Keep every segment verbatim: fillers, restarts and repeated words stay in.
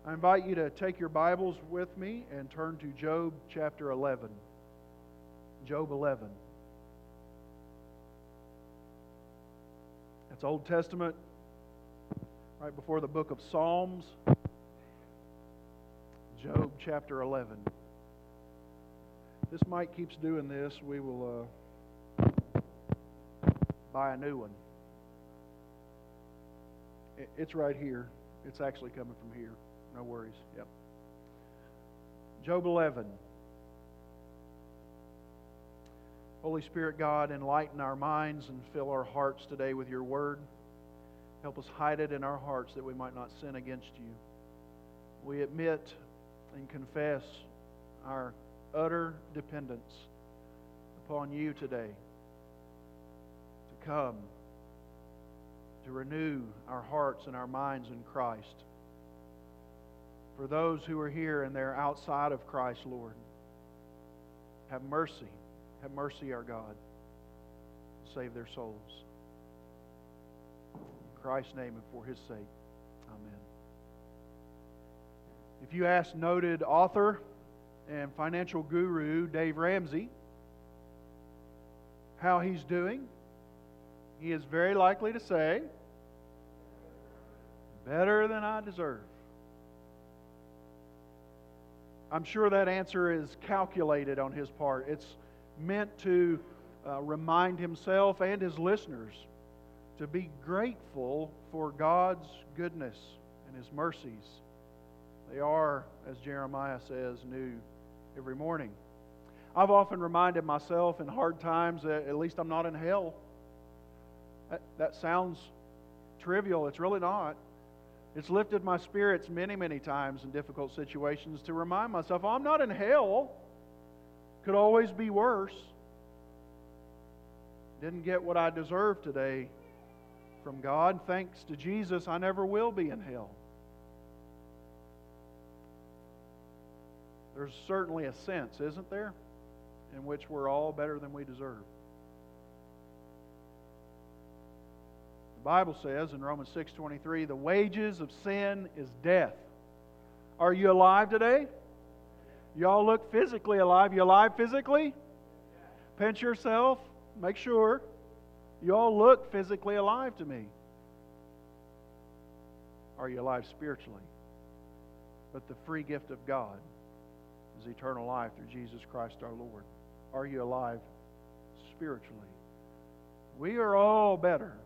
I invite you to take your Bibles with me and turn to Job chapter eleven. Job eleven. That's Old Testament, right before the book of Psalms. Job chapter eleven. This mic keeps doing this. We will uh, buy a new one. It's right here. It's actually coming from here. No worries. Yep. Job eleven. Holy Spirit God, enlighten our minds and fill our hearts today with your word. Help us hide it in our hearts that we might not sin against you. We admit and confess our utter dependence upon you today to come, to renew our hearts and our minds in Christ. For those who are here and they're outside of Christ, Lord, have mercy. Have mercy, our God. Save their souls. In Christ's name and for His sake. Amen. If you ask noted author and financial guru Dave Ramsey how he's doing, he is very likely to say, better than I deserve. I'm sure that answer is calculated on his part. It's meant to uh, remind himself and his listeners to be grateful for God's goodness and His mercies. They are, as Jeremiah says, new every morning. I've often reminded myself in hard times that at least I'm not in hell. That, that sounds trivial. It's really not. It's lifted my spirits many, many times in difficult situations to remind myself, oh, I'm not in hell. Could always be worse. Didn't get what I deserve today from God. Thanks to Jesus, I never will be in hell. There's certainly a sense, isn't there, in which we're all better than we deserve. The Bible says in Romans six twenty-three, the wages of sin is death. Are you alive today? Y'all look physically alive. You alive physically? Pinch yourself. Make sure. You all look physically alive to me. Are you alive spiritually? But the free gift of God is eternal life through Jesus Christ our Lord. Are you alive spiritually? We are all better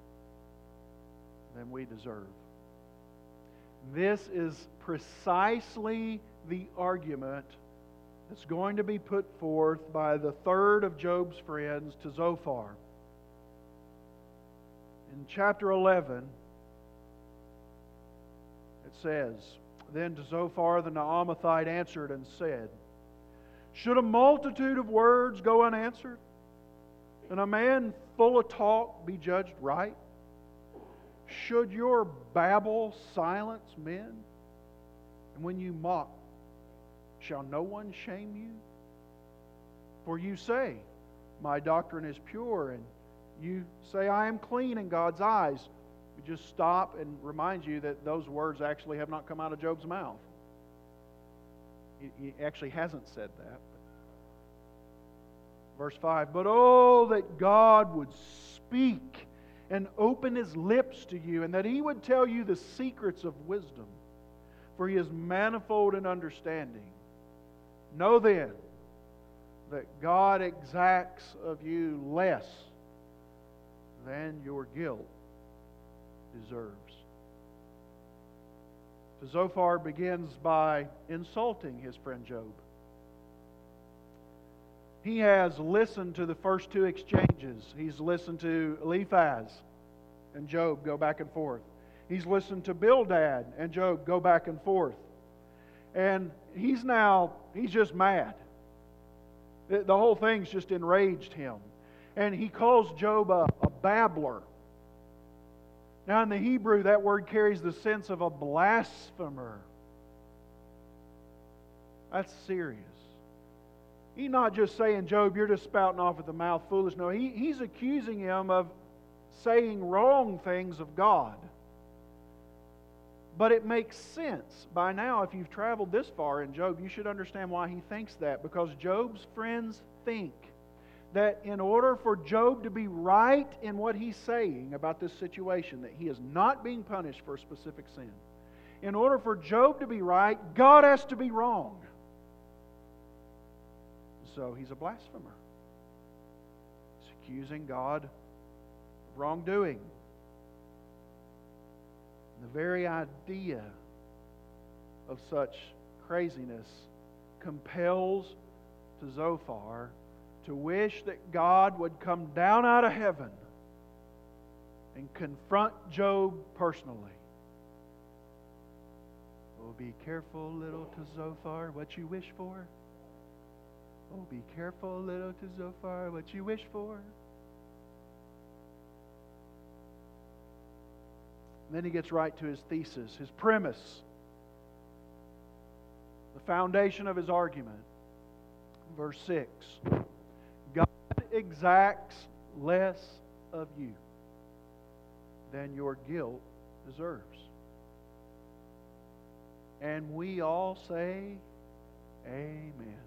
than we deserve. This is precisely the argument that's going to be put forth by the third of Job's friends to Zophar. In chapter eleven, it says, Then to Zophar the Naamathite answered and said, Should a multitude of words go unanswered, and a man full of talk be judged right? Should your babble silence men? And when you mock, shall no one shame you? For you say, My doctrine is pure, and you say, I am clean in God's eyes. We just stop and remind you that those words actually have not come out of Job's mouth. He, he actually hasn't said that. Verse five, But oh, that God would speak and open His lips to you, and that He would tell you the secrets of wisdom. For He is manifold in understanding. Know then that God exacts of you less than your guilt deserves. So Zophar begins by insulting his friend Job. He has listened to the first two exchanges. He's listened to Eliphaz and Job go back and forth. He's listened to Bildad and Job go back and forth. And he's now, he's just mad. The, the whole thing's just enraged him. And he calls Job a, a babbler. Now in the Hebrew, that word carries the sense of a blasphemer. That's serious. He's not just saying, Job, you're just spouting off at the mouth foolish. No, he, he's accusing him of saying wrong things of God. But it makes sense. By now, if you've traveled this far in Job, you should understand why he thinks that. Because Job's friends think that in order for Job to be right in what he's saying about this situation, that he is not being punished for a specific sin, in order for Job to be right, God has to be wrong. So he's a blasphemer. He's accusing God of wrongdoing. The very idea of such craziness compels to Zophar to wish that God would come down out of heaven and confront Job personally. Oh, be careful, little to Zophar, what you wish for. Oh, be careful, little to Zophar, what you wish for. And then he gets right to his thesis, his premise, the foundation of his argument. Verse six. God exacts less of you than your guilt deserves. And we all say, Amen.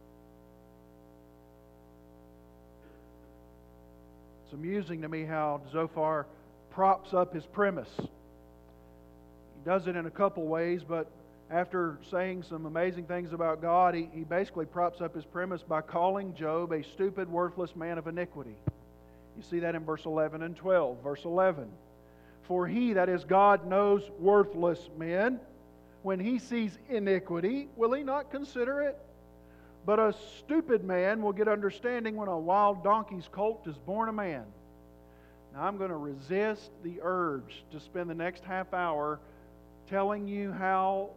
It's amusing to me how Zophar props up his premise. He does it in a couple ways, but after saying some amazing things about God, he, he basically props up his premise by calling Job a stupid, worthless man of iniquity. You see that in verse eleven and twelve. Verse eleven. For he, that is God, knows worthless men. When he sees iniquity, will he not consider it? But a stupid man will get understanding when a wild donkey's colt is born a man. Now I'm going to resist the urge to spend the next half hour telling you how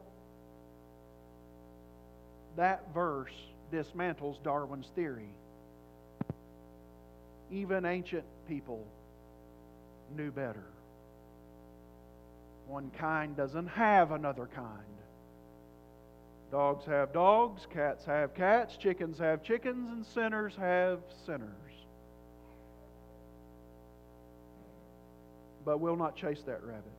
that verse dismantles Darwin's theory. Even ancient people knew better. One kind doesn't have another kind. Dogs have dogs, cats have cats, chickens have chickens, and sinners have sinners. But we'll not chase that rabbit.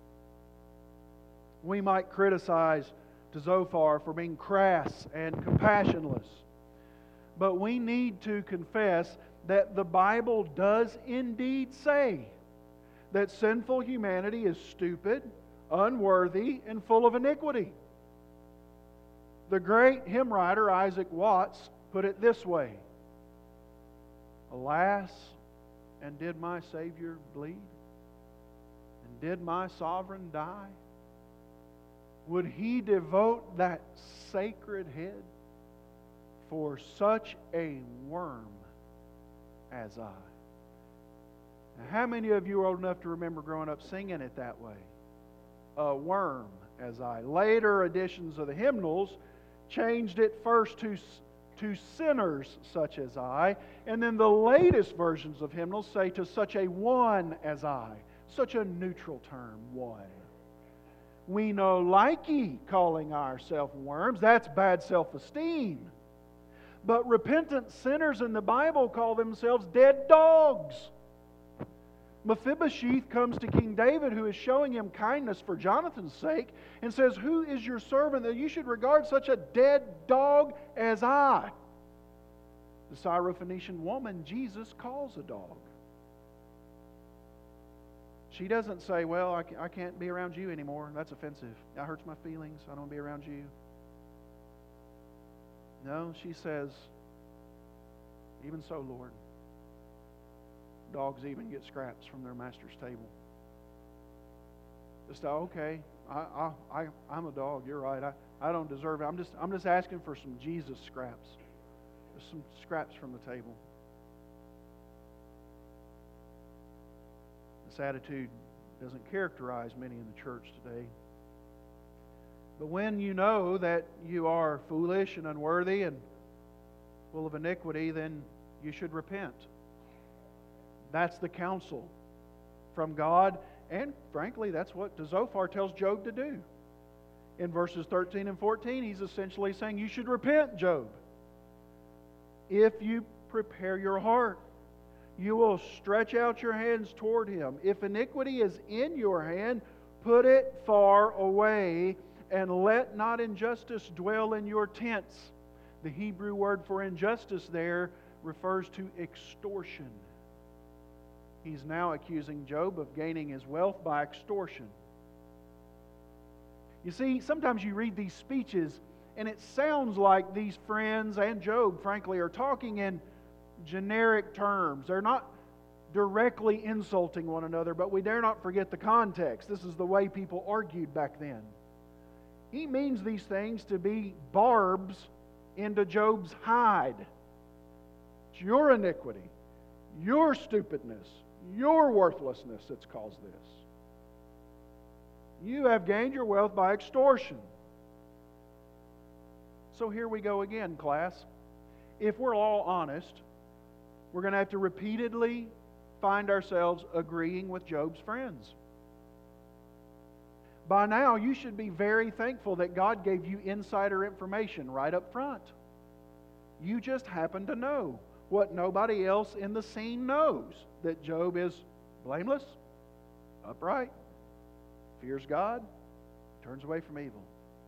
We might criticize to Zophar for being crass and compassionless, but we need to confess that the Bible does indeed say that sinful humanity is stupid, unworthy, and full of iniquity. The great hymn writer Isaac Watts put it this way: Alas, and did my Savior bleed? And did my sovereign die? Would he devote that sacred head for such a worm as I? Now, how many of you are old enough to remember growing up singing it that way? A worm as I. Later editions of the hymnals changed it first to, to sinners such as I, and then the latest versions of hymnals say to such a one as I. Such a neutral term, one. We know likey calling ourselves worms. That's bad self-esteem. But repentant sinners in the Bible call themselves dead dogs. Mephibosheth comes to King David, who is showing him kindness for Jonathan's sake, and says, Who is your servant that you should regard such a dead dog as I? The Syrophoenician woman Jesus calls a dog. She doesn't say, well, I can't be around you anymore. That's offensive. That hurts my feelings. I don't want to be around you. No, she says, even so, Lord. Dogs even get scraps from their master's table. Just, okay, I, I, I, I'm a dog. You're right. I, I don't deserve it. I'm just, I'm just asking for some Jesus scraps. Just some scraps from the table. This attitude doesn't characterize many in the church today. But when you know that you are foolish and unworthy and full of iniquity, then you should repent. That's the counsel from God, and frankly, that's what Zophar tells Job to do. In verses thirteen and fourteen, he's essentially saying, you should repent, Job. If you prepare your heart, you will stretch out your hands toward him. If iniquity is in your hand, Put it far away, and let not injustice dwell in your tents. The Hebrew word for injustice there refers to extortion. He's now accusing Job of gaining his wealth by extortion. You see, sometimes you read these speeches, and it sounds like these friends and Job, frankly, are talking in generic terms. They're not directly insulting one another, but we dare not forget the context. This is the way people argued back then. He means these things to be barbs into Job's hide. It's your iniquity, your stupidness, your worthlessness that's caused this. You have gained your wealth by extortion. So here we go again, class. If we're all honest, we're going to have to repeatedly find ourselves agreeing with Job's friends. By now, you should be very thankful that God gave you insider information right up front. You just happen to know what nobody else in the scene knows, that Job is blameless, upright, fears God, turns away from evil.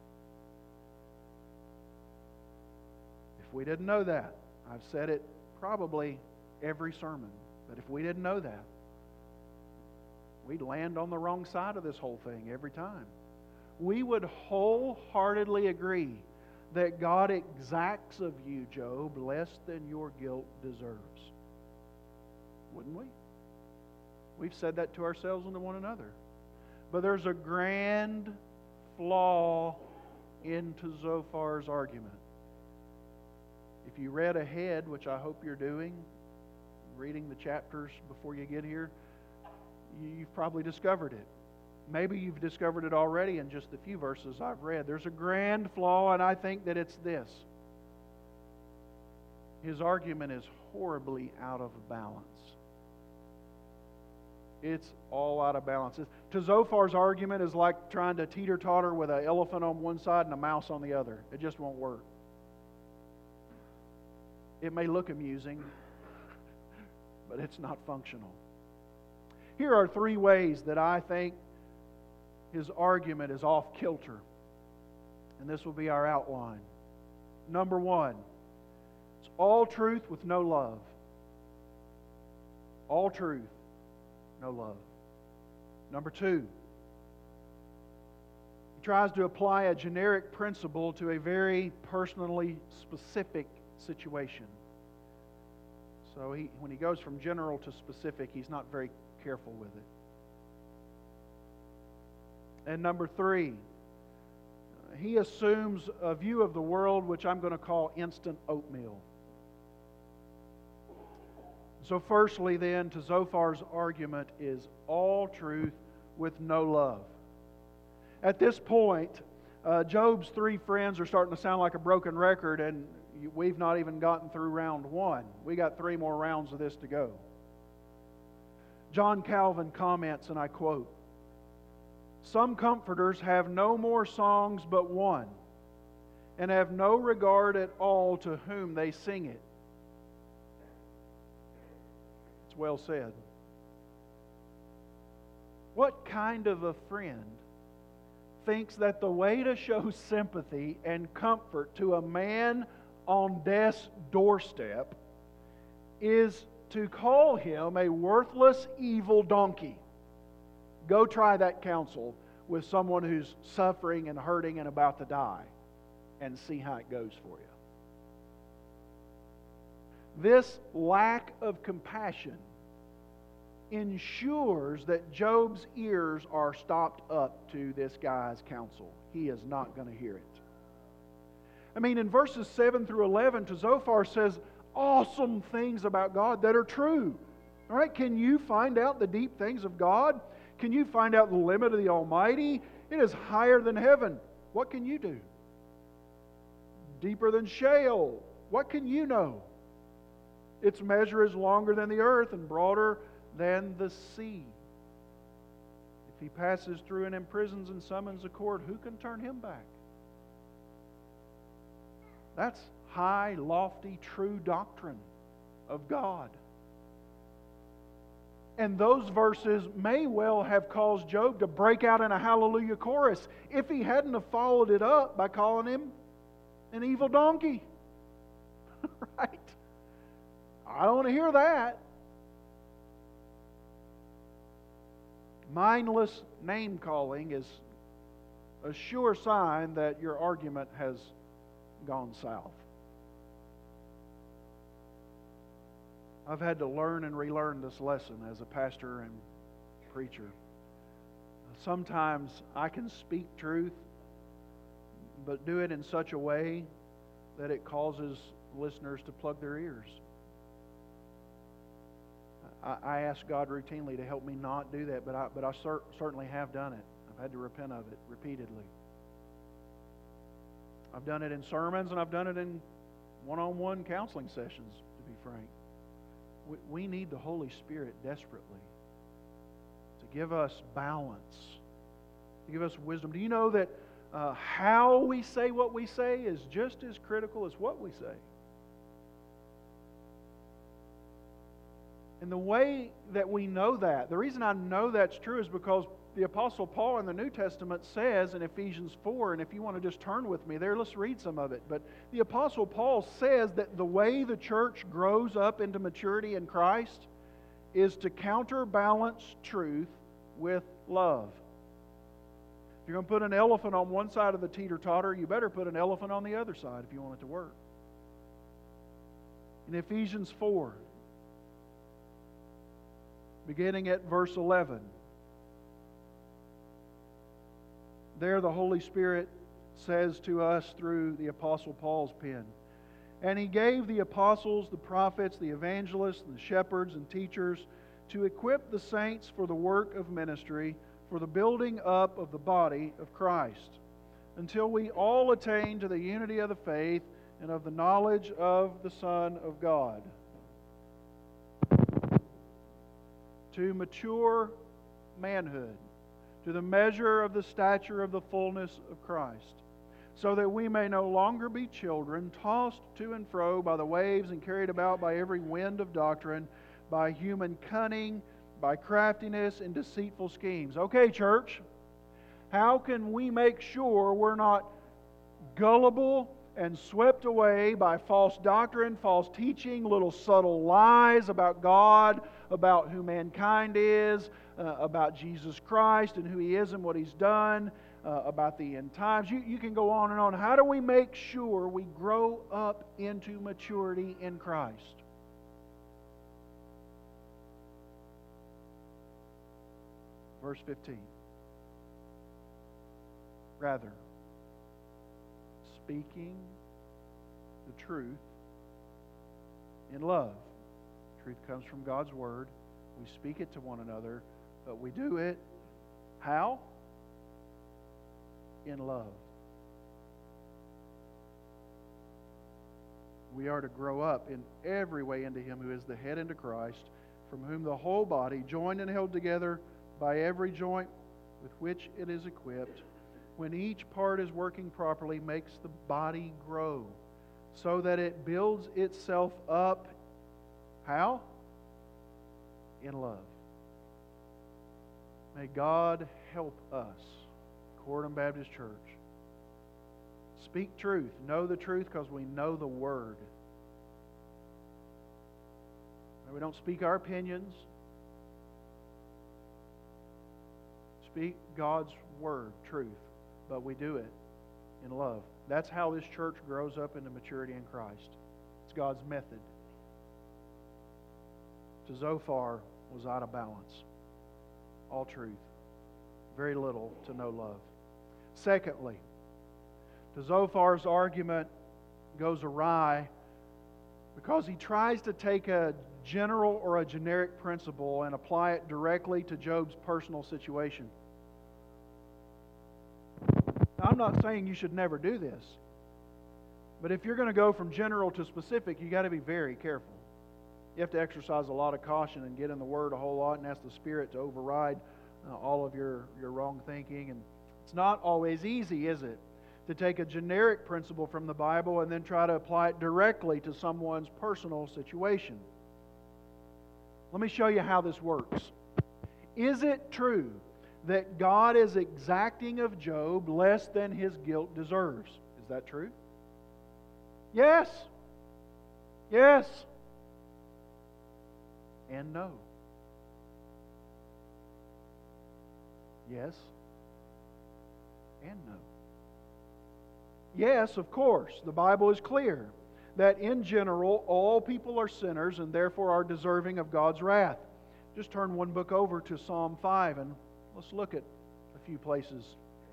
If we didn't know that, I've said it probably every sermon, but if we didn't know that, we'd land on the wrong side of this whole thing every time. We would wholeheartedly agree that God exacts of you, Job, less than your guilt deserves. Wouldn't we? We've said that to ourselves and to one another. But there's a grand flaw into Zophar's argument. If you read ahead, which I hope you're doing, reading the chapters before you get here, you've probably discovered it. Maybe you've discovered it already in just the few verses I've read. There's a grand flaw, and I think that it's this. His argument is horribly out of balance. It's all out of balance. To Zophar's argument is like trying to teeter-totter with an elephant on one side and a mouse on the other. It just won't work. It may look amusing, but it's not functional. Here are three ways that I think his argument is off kilter. And this will be our outline. Number one, it's all truth with no love. All truth, no love. Number two, he tries to apply a generic principle to a very personally specific situation. So he, when he goes from general to specific, he's not very careful with it. And number three, he assumes a view of the world which I'm going to call instant oatmeal. So firstly then, to Zophar's argument is all truth with no love. At this point, uh, Job's three friends are starting to sound like a broken record, and we've not even gotten through round one. We got three more rounds of this to go. John Calvin comments, and I quote, "Some comforters have no more songs but one, and have no regard at all to whom they sing it." It's well said. What kind of a friend thinks that the way to show sympathy and comfort to a man on death's doorstep is to call him a worthless, evil donkey? Go try that counsel with someone who's suffering and hurting and about to die, and see how it goes for you. This lack of compassion ensures that Job's ears are stopped up to this guy's counsel. He is not going to hear it. I mean, in verses seven through eleven, Zophar says awesome things about God that are true. All right, can you find out the deep things of God? Can you find out the limit of the Almighty? It is higher than heaven. What can you do? Deeper than Sheol. What can you know? Its measure is longer than the earth and broader than the sea. If he passes through and imprisons and summons a court, who can turn him back? That's high, lofty, true doctrine of God. And those verses may well have caused Job to break out in a hallelujah chorus if he hadn't have followed it up by calling him an evil donkey. Right? I don't want to hear that. Mindless name-calling is a sure sign that your argument has gone south. I've had to learn and relearn this lesson as a pastor and preacher. Sometimes I can speak truth, but do it in such a way that it causes listeners to plug their ears. I, I ask God routinely to help me not do that, but I, but I cer- certainly have done it. I've had to repent of it repeatedly. I've done it in sermons, and I've done it in one-on-one counseling sessions, to be frank. We, we need the Holy Spirit desperately to give us balance, to give us wisdom. Do you know that uh, how we say what we say is just as critical as what we say? And the way that we know that, the reason I know that's true is because the Apostle Paul in the New Testament says in Ephesians four, and if you want to just turn with me there, let's read some of it. But the Apostle Paul says that the way the church grows up into maturity in Christ is to counterbalance truth with love. If you're going to put an elephant on one side of the teeter-totter, you better put an elephant on the other side if you want it to work. In Ephesians four, beginning at verse eleven, there the Holy Spirit says to us through the Apostle Paul's pen, "And He gave the apostles, the prophets, the evangelists, the shepherds and teachers to equip the saints for the work of ministry, for the building up of the body of Christ, until we all attain to the unity of the faith and of the knowledge of the Son of God, to mature manhood, to the measure of the stature of the fullness of Christ, so that we may no longer be children, tossed to and fro by the waves and carried about by every wind of doctrine, by human cunning, by craftiness and deceitful schemes." Okay, church, how can we make sure we're not gullible and swept away by false doctrine, false teaching, little subtle lies about God, about who mankind is, uh, about Jesus Christ and who He is and what He's done, uh, about the end times? You, you can go on and on. How do we make sure we grow up into maturity in Christ? Verse fifteen. Rather, speaking the truth in love. Truth comes from God's Word. We speak it to one another, but we do it how? In love. We are to grow up in every way into Him who is the head, into Christ, from whom the whole body, joined and held together by every joint with which it is equipped, when each part is working properly, makes the body grow, so that it builds itself up. How? In love. May God help us, Corydon Baptist Church, speak truth, know the truth because we know the Word. May we don't speak our opinions. Speak God's Word, truth, but we do it in love. That's how this church grows up into maturity in Christ. It's God's method. To Zophar was out of balance. All truth. Very little to no love. Secondly, to Zophar's argument goes awry because he tries to take a general or a generic principle and apply it directly to Job's personal situation. Now, I'm not saying you should never do this, but if you're going to go from general to specific, you've got to be very careful. You have to exercise a lot of caution and get in the Word a whole lot and ask the Spirit to override uh, all of your, your wrong thinking. And it's not always easy, is it, to take a generic principle from the Bible and then try to apply it directly to someone's personal situation. Let me show you how this works. Is it true that God is exacting of Job less than his guilt deserves? Is that true? Yes. Yes. And no. Yes. And no. Yes, of course, the Bible is clear that in general all people are sinners and therefore are deserving of God's wrath. Just turn one book over to Psalm five and let's look at a few places.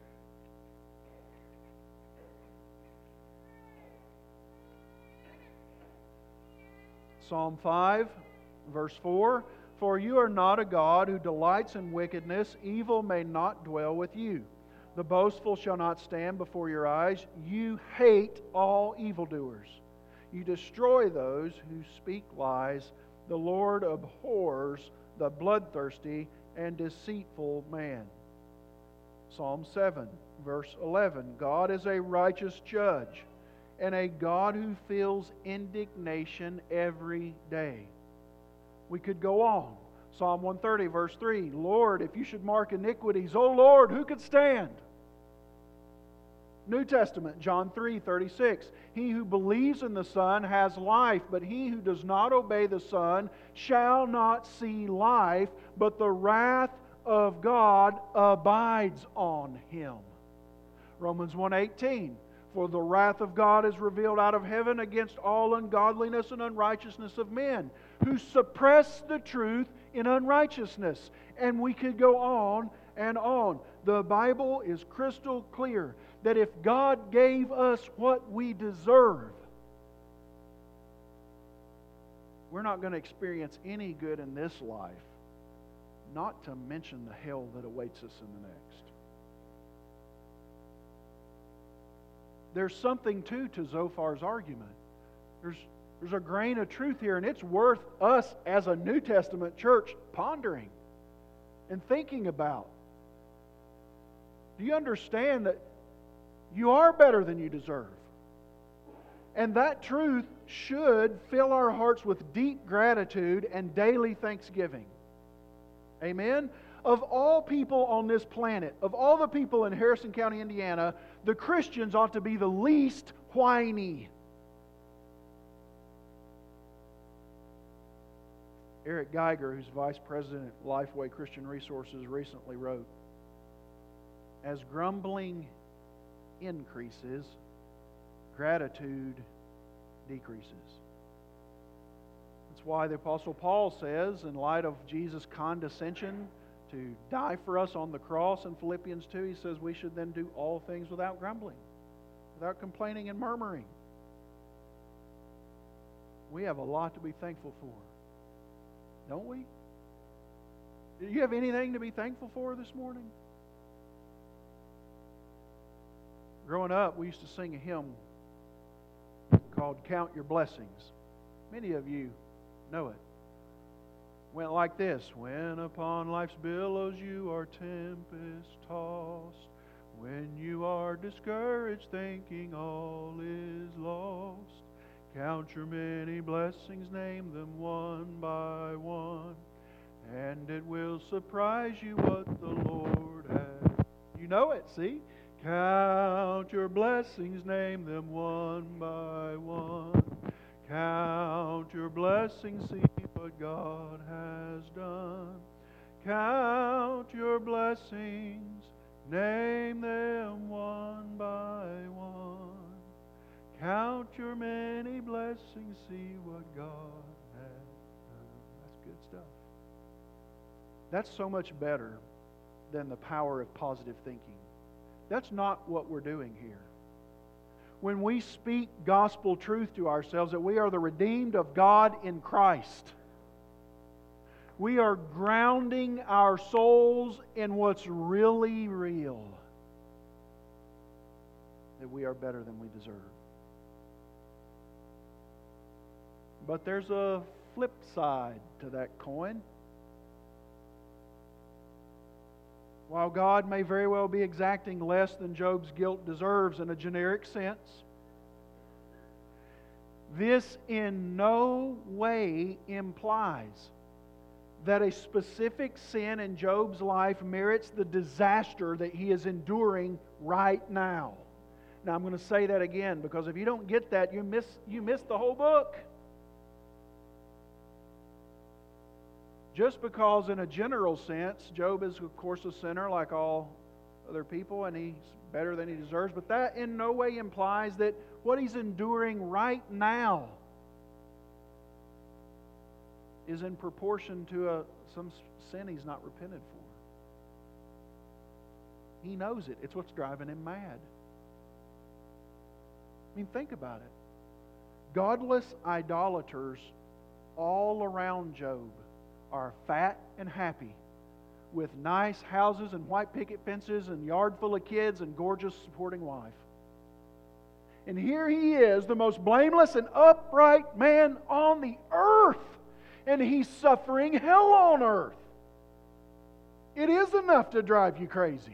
Psalm five, verse four, "For you are not a God who delights in wickedness, evil may not dwell with you. The boastful shall not stand before your eyes. You hate all evildoers. You destroy those who speak lies. The Lord abhors the bloodthirsty and deceitful man." Psalm seven, verse eleven, "God is a righteous judge and a God who feels indignation every day." We could go on. Psalm one thirty, verse three, "Lord, if you should mark iniquities, O Lord, who could stand?" New Testament, John three thirty-six, "He who believes in the Son has life, but he who does not obey the Son shall not see life, but the wrath of God abides on him." Romans one eighteen, "For the wrath of God is revealed out of heaven against all ungodliness and unrighteousness of men, who suppress the truth in unrighteousness." And we could go on and on. The Bible is crystal clear that if God gave us what we deserve, we're not going to experience any good in this life, not to mention the hell that awaits us in the next. There's something too to Zophar's argument. There's, there's a grain of truth here, and it's worth us as a New Testament church pondering and thinking about. Do you understand that you are better than you deserve? And that truth should fill our hearts with deep gratitude and daily thanksgiving. Amen? Of all people on this planet, of all the people in Harrison County, Indiana, the Christians ought to be the least whiny. Eric Geiger, who's Vice President at Lifeway Christian Resources, recently wrote, "As grumbling increases, gratitude decreases." That's why the Apostle Paul says, in light of Jesus' condescension to die for us on the cross in Philippians two, he says we should then do all things without grumbling, without complaining and murmuring. We have a lot to be thankful for, don't we? Do you have anything to be thankful for this morning? Growing up, we used to sing a hymn called "Count Your Blessings." Many of you know it. Went like this: "When upon life's billows you are tempest-tossed, when you are discouraged thinking all is lost, count your many blessings, name them one by one, and it will surprise you what the Lord has." You know it, see? Count your blessings, name them one by one. Count your blessings, see what God has done. Count your blessings, name them one by one. Count your many blessings, see what God has done. That's good stuff. That's so much better than the power of positive thinking. That's not what we're doing here. When we speak gospel truth to ourselves, that we are the redeemed of God in Christ, we are grounding our souls in what's really real, that we are better than we deserve. But there's a flip side to that coin. While God may very well be exacting less than Job's guilt deserves in a generic sense, this in no way implies that a specific sin in Job's life merits the disaster that he is enduring right now. Now I'm going to say that again, because if you don't get that, you miss, you miss the whole book. Just because in a general sense, Job is of course a sinner like all other people, and he's better than he deserves, but that in no way implies that what he's enduring right now is in proportion to a, some sin he's not repented for. He knows it. It's what's driving him mad. I mean, think about it. Godless idolaters all around Job are fat and happy with nice houses and white picket fences and yard full of kids and gorgeous supporting wife. And here he is, the most blameless and upright man on the earth, and he's suffering hell on earth. It is enough to drive you crazy.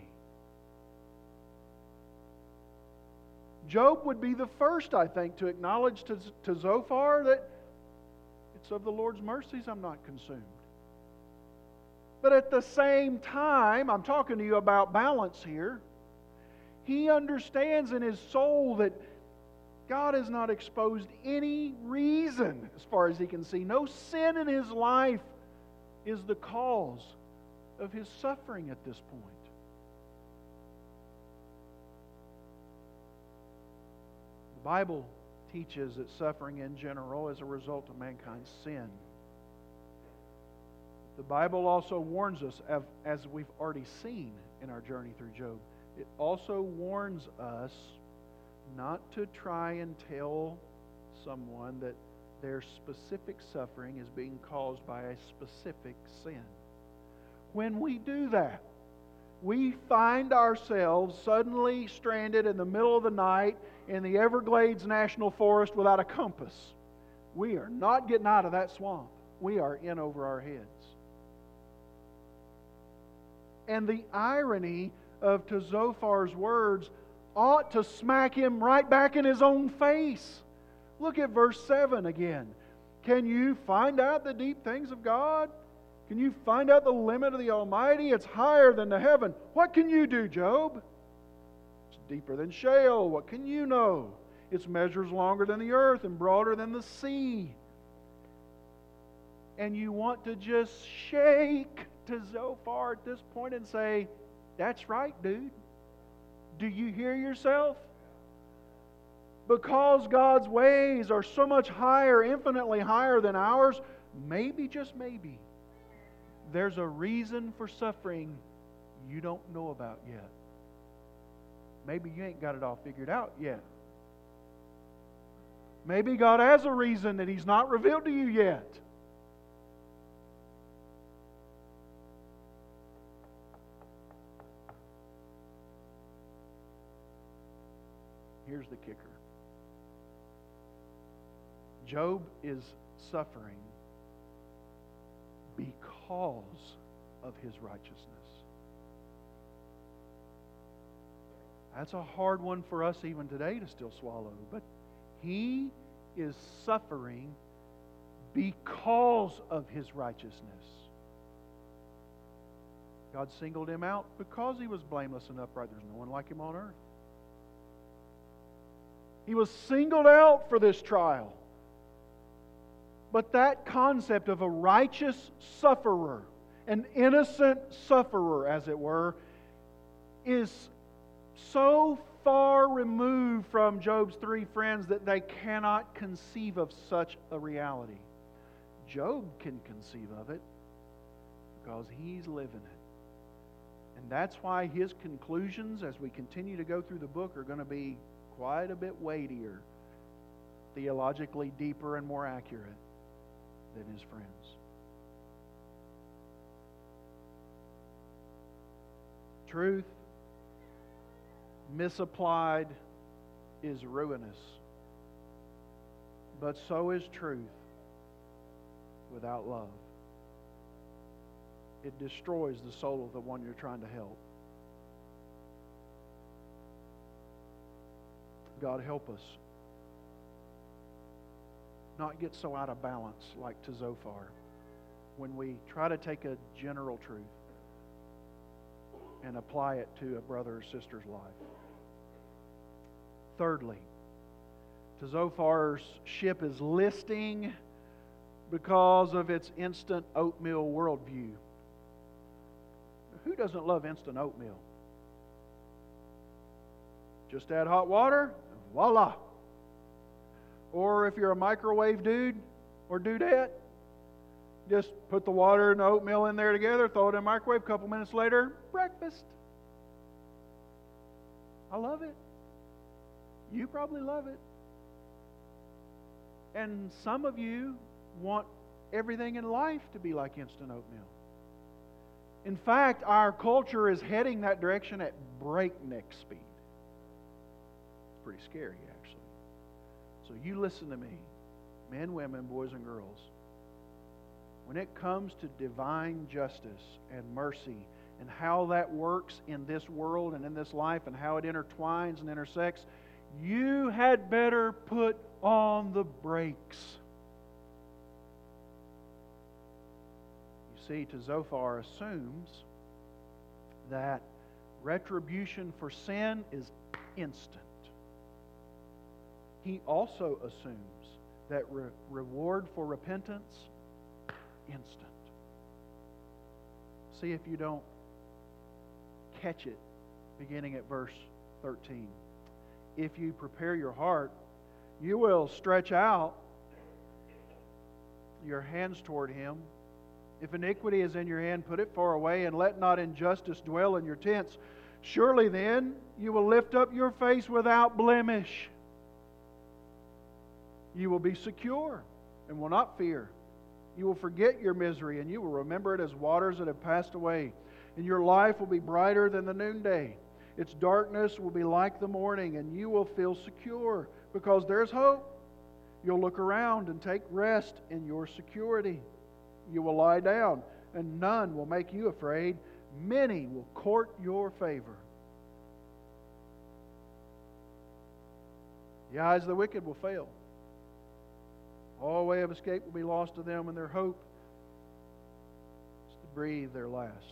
Job would be the first, I think, to acknowledge to, to Zophar that it's of the Lord's mercies I'm not consumed. But at the same time, I'm talking to you about balance here, he understands in his soul that God has not exposed any reason, as far as he can see. No sin in his life is the cause of his suffering at this point. The Bible teaches that suffering in general is a result of mankind's sin. The Bible also warns us, as we've already seen in our journey through Job, it also warns us not to try and tell someone that their specific suffering is being caused by a specific sin. When we do that, we find ourselves suddenly stranded in the middle of the night in the Everglades National Forest without a compass. We are not getting out of that swamp. We are in over our heads. And the irony of to Zophar's words ought to smack him right back in his own face. Look at verse seven again. Can you find out the deep things of God? Can you find out the limit of the Almighty? It's higher than the heaven. What can you do, Job? It's deeper than Sheol. What can you know? Its measures longer than the earth and broader than the sea. And you want to just shake to Zophar at this point and say, that's right, dude. Do you hear yourself? Because God's ways are so much higher, infinitely higher than ours, maybe, just maybe, there's a reason for suffering you don't know about yet. Maybe you ain't got it all figured out yet. Maybe God has a reason that He's not revealed to you yet. Here's the kicker. Job is suffering because of his righteousness. That's a hard one for us even today to still swallow, but he is suffering because of his righteousness. God singled him out because he was blameless and upright. There's no one like him on earth. He was singled out for this trial. But that concept of a righteous sufferer, an innocent sufferer, as it were, is so far removed from Job's three friends that they cannot conceive of such a reality. Job can conceive of it because he's living it. And that's why his conclusions, as we continue to go through the book, are going to be quite a bit weightier, theologically deeper and more accurate than his friends. Truth misapplied is ruinous, but so is truth without love. It destroys the soul of the one you're trying to help. God, help us not get so out of balance like to Zophar. when we try to take a general truth and apply it to a brother or sister's life. Thirdly, Tezophar's ship is listing because of its instant oatmeal worldview. Who doesn't love instant oatmeal? Just add hot water, voila. Or if you're a microwave dude or dudette, just put the water and the oatmeal in there together, throw it in the microwave, a couple minutes later, breakfast. I love it. You probably love it. And some of you want everything in life to be like instant oatmeal. In fact, our culture is heading that direction at breakneck speed. It's pretty scary, actually. So you listen to me, men, women, boys, and girls. When it comes to divine justice and mercy and how that works in this world and in this life and how it intertwines and intersects, you had better put on the brakes. You see, Tezophar assumes that retribution for sin is instant. He also assumes that re- reward for repentance instant. See if you don't catch it beginning at verse thirteen. If you prepare your heart, you will stretch out your hands toward him. If iniquity is in your hand, put it far away, and let not injustice dwell in your tents. Surely then you will lift up your face without blemish. You will be secure and will not fear. You will forget your misery, and you will remember it as waters that have passed away. And your life will be brighter than the noonday. Its darkness will be like the morning, and you will feel secure because there's hope. You'll look around and take rest in your security. You will lie down, and none will make you afraid. Many will court your favor. The eyes of the wicked will fail. All way of escape will be lost to them, and their hope is to breathe their last.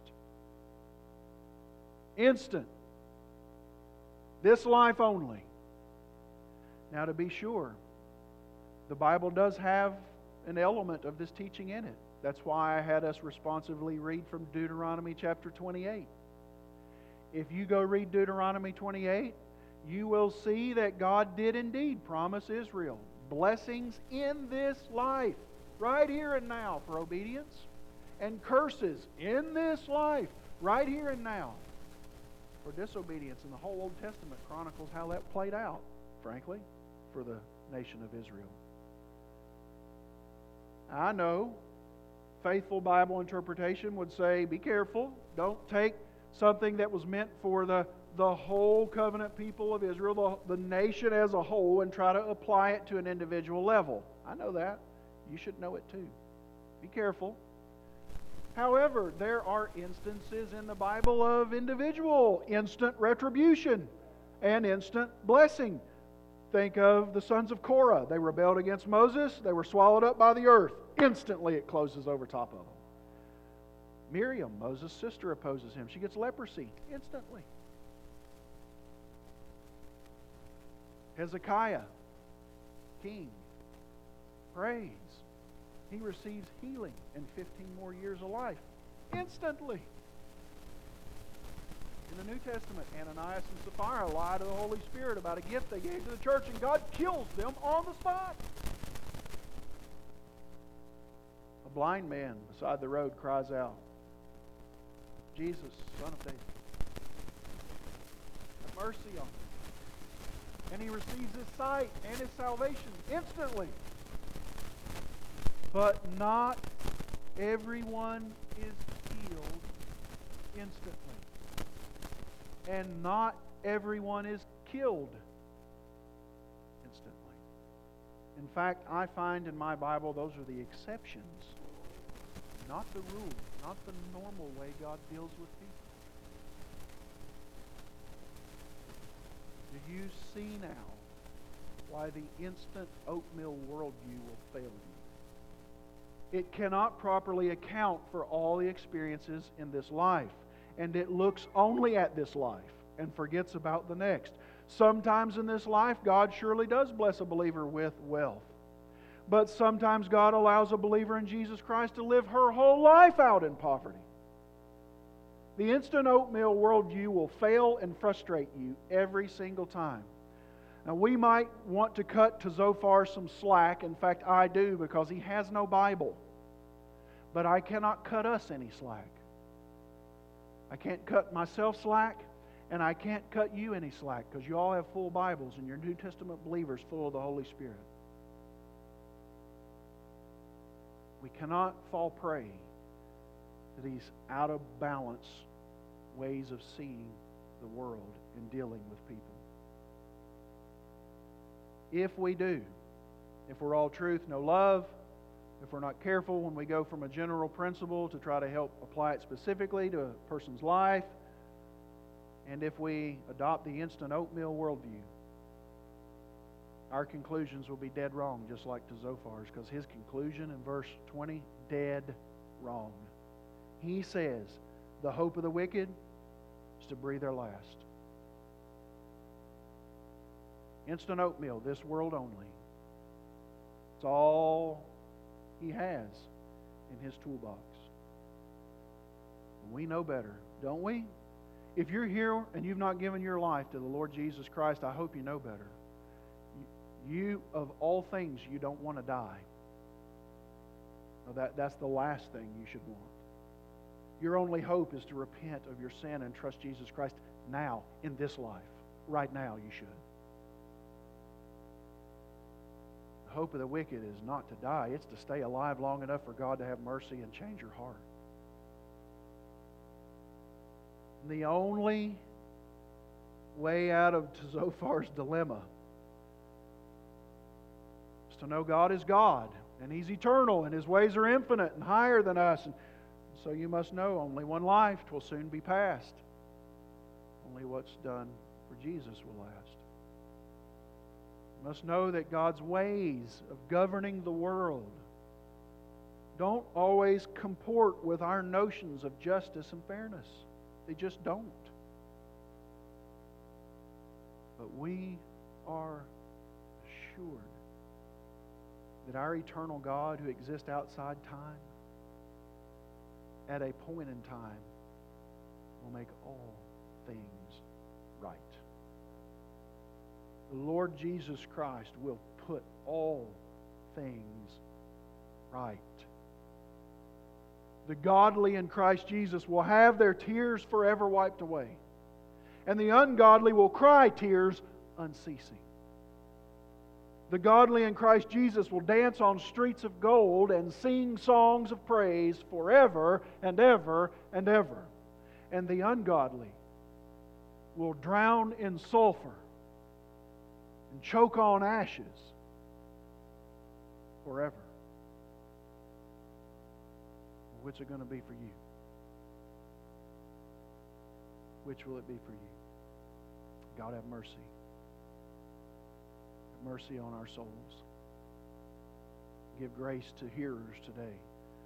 Instant. This life only. Now, to be sure, the Bible does have an element of this teaching in it. That's why I had us responsively read from Deuteronomy chapter twenty-eight. If you go read Deuteronomy twenty-eight, you will see that God did indeed promise Israel blessings in this life, right here and now, for obedience, and curses in this life, right here and now, for disobedience. And the whole Old Testament chronicles how that played out, frankly, for the nation of Israel. I know faithful Bible interpretation would say, be careful, don't take something that was meant for the the whole covenant people of Israel, the, the nation as a whole, and try to apply it to an individual level. I know that. You should know it too. Be careful. However, there are instances in the Bible of individual instant retribution and instant blessing. Think of the sons of Korah. They rebelled against Moses. They were swallowed up by the earth. Instantly it closes over top of them. Miriam, Moses' sister, opposes him. She gets leprosy instantly. Hezekiah, king, prays. He receives healing and fifteen more years of life instantly. In the New Testament, Ananias and Sapphira lie to the Holy Spirit about a gift they gave to the church, and God kills them on the spot. A blind man beside the road cries out, Jesus, Son of David, have mercy on me. And he receives his sight and his salvation instantly. But not everyone is healed instantly. And not everyone is killed instantly. In fact, I find in my Bible those are the exceptions, not the rule, not the normal way God deals with people. Do you see now why the instant oatmeal worldview will fail you? it cannot properly account for all the experiences in this life. And it looks only at this life and forgets about the next. Sometimes in this life, God surely does bless a believer with wealth. But sometimes God allows a believer in Jesus Christ to live her whole life out in poverty. The instant oatmeal worldview will fail and frustrate you every single time. Now, we might want to cut to Zophar some slack. In fact, I do, because he has no Bible. But I cannot cut us any slack. I can't cut myself slack, and I can't cut you any slack, because you all have full Bibles and you're New Testament believers full of the Holy Spirit. We cannot fall prey to these out of balance ways of seeing the world and dealing with people. If we do, if we're all truth, no love, if we're not careful when we go from a general principle to try to help apply it specifically to a person's life, and if we adopt the instant oatmeal worldview, our conclusions will be dead wrong, just like to Zophar's, because his conclusion in verse twenty, dead wrong. He says, the hope of the wicked is to breathe their last. Instant oatmeal, this world only. It's all he has in his toolbox. We know better, don't we? If you're here and you've not given your life to the Lord Jesus Christ, I hope you know better. You, of all things, you don't want to die. No, that, that's the last thing you should want. Your only hope is to repent of your sin and trust Jesus Christ now, in this life. Right now, you should. The hope of the wicked is not to die. It's to stay alive long enough for God to have mercy and change your heart. And the only way out of Zophar's dilemma is to know God is God, and He's eternal, and His ways are infinite and higher than us. And so you must know only one life, 'twill soon be past. Only what's done for Jesus will last. You must know that God's ways of governing the world don't always comport with our notions of justice and fairness. They just don't. But we are assured that our eternal God, who exists outside time, at a point in time will make all things right. The Lord Jesus Christ will put all things right. The godly in Christ Jesus will have their tears forever wiped away, and the ungodly will cry tears unceasing. The godly in Christ Jesus will dance on streets of gold and sing songs of praise forever and ever and ever. And the ungodly will drown in sulfur and choke on ashes forever. What's it going to be for you? Which will it be for you? God have mercy. Have mercy on our souls. Give grace to hearers today.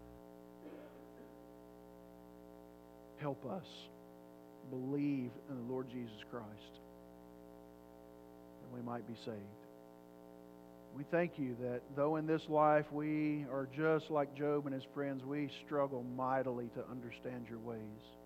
Help us believe in the Lord Jesus Christ, that we might be saved. We thank you that though in this life we are just like Job and his friends, we struggle mightily to understand your ways.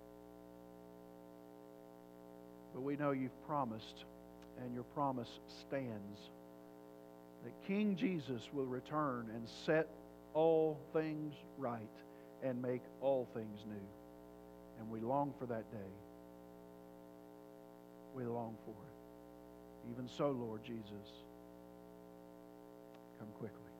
But we know you've promised, and your promise stands, that King Jesus will return and set all things right and make all things new. And we long for that day. We long for it. Even so, Lord Jesus, come quickly.